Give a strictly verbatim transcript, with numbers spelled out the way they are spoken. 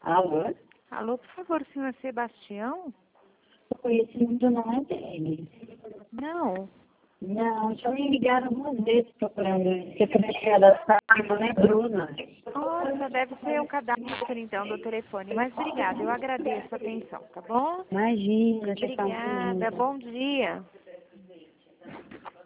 Alô? Alô, por favor, senhor Sebastião? O conhecimento não é dele. Não. Não, já me ligaram algumas vezes procurando secretária da sala, não é Bruna. Nossa, deve ser o cadastro, então, do telefone. Mas obrigada, eu agradeço a atenção, tá bom? Imagina, você está um Obrigada, bom dia.